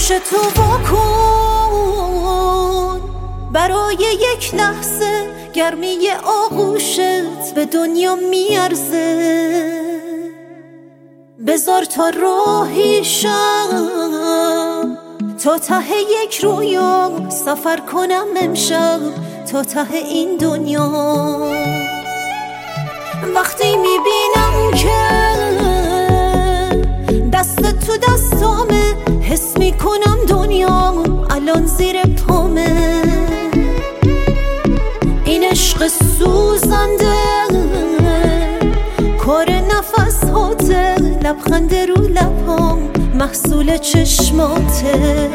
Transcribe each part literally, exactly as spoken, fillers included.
تو واکن، برای یک لحظه گرمی آغوشت به دنیا میارزه. بذار تا راهی شم تا ته یک رویا، سفر کنم امشب تا ته این دنیا. وقتی میبینم که دست تو دستامه، حس میکنم دنیا الان زیر پامه. این عشق سوزنده کار نفس هاته، لبخند رو لبام محصول چشماته.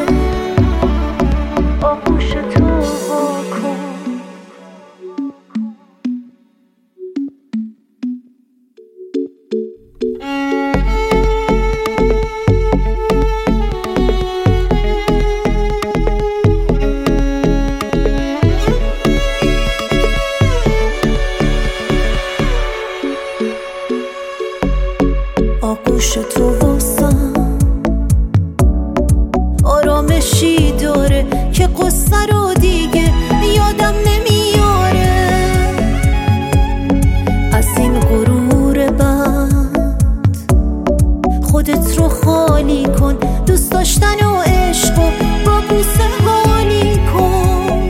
آغوش تو واکن. آغوش تو واسم آرامشی داره که قصه رو دیگه یادم نمیاره. از این غرور بد خودت رو خالی کن، دوست داشتن و عشق و با بوسه حالی کن.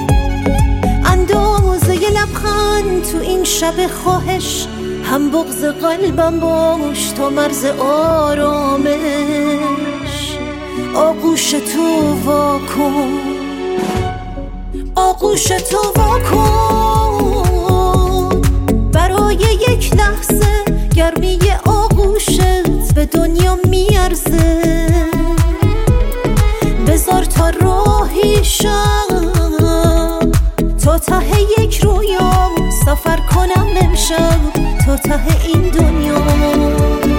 اندازه ی لبخند تو این شب خواهش، هم بغض قلبم باش تا مرز آرامش. آغوش تو واکن، آغوش تو واکن، برای یک لحظه گرمی آغوشت به دنیا میارزه. بذار تا راهی شم تا ته یک رویا، سفر کنم امشب تا ته این دنیا.